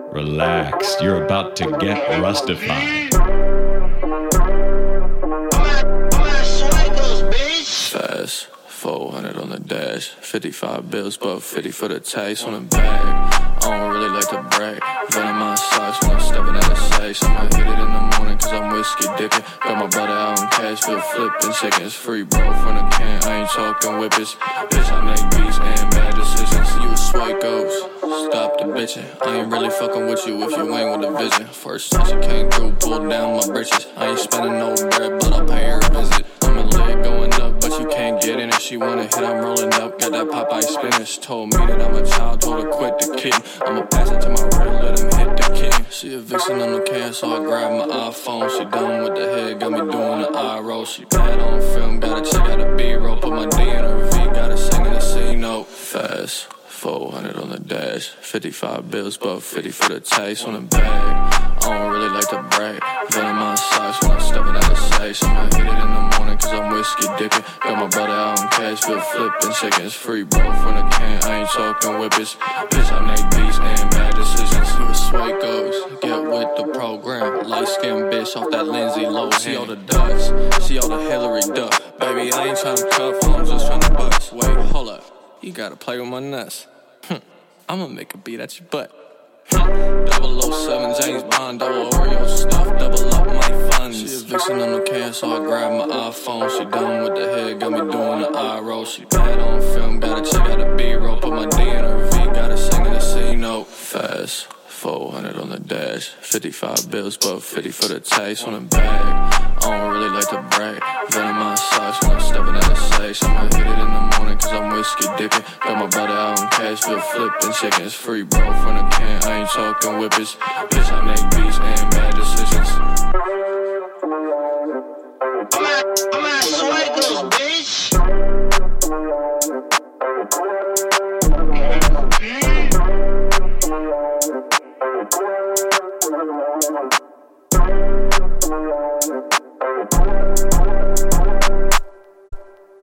Relax, you're about to get rustified. Fast, 400 on the dash, 55 bills, but 50 for the taste on the bag. I don't really like to brag, venom my socks when I'm stepping out of safe. I'ma hit it in the morning cause I'm whiskey dipping. Got my brother out in Cashville flipping chickens. Free bro from the can, I ain't talking whippets. Bitch, I make beats and bad decisions. You a swipe ghost, stop the bitching. I ain't really fucking with you if you ain't with a vision. First time she came through, pulled down my britches. I ain't spending no bread, but I'll pay her a visit. I'm a leg going up, but you can't get in it. She wanna hit, I'm rolling up. Got that Popeye spinach. Told me that I'm a child, told her quit the kid. I'ma pass it to my right, let him hit the king. She a vixen on the can, so I grab my iPhone. She done with the head, got me doing the eye roll. She bad on film, gotta check out the B-roll. Put my D in her V, gotta sing in the C note. Fast, 400 on the dash, 55 bills, but 50 for the taste on the bag. I don't really like to brag, venom my socks when I'm stepping out of safe. I'ma hit it in the morning cause I'm whiskey dipping. Got my brother out in Cashville flipping chickens. Free bro from the can, I ain't talking whippets. Bitch, I make beats and bad decisions. You a sway ghost, get with the program. Light skinned bitch off that Lindsay Lohan. See all the ducks, see all the Hillary Duck. Baby, I ain't tryna cuff, I'm just tryna bust. Wait, hold up, you gotta play with my nuts. I'ma make a beat at your butt. 007 James Bond, double Oreo stuff, double up my funds. She a vixen on the can, so I grab my iPhone. She done with the head, got me doing the eye roll. She bad on film, gotta check out the B-roll. Put my D in her V, gotta sing in the C note. Fast, 400 on the dash, 55 bills, but 50 for the taste on the bag. I don't really like to brag, venom my socks when I'm stepping out of safe. I'ma hit it in the morning cause I'm whiskey dipping. Got my brother out in Cashville flipping chickens. Free bro from the can, I ain't talking whippets. Bitch, I make beats and bad decisions.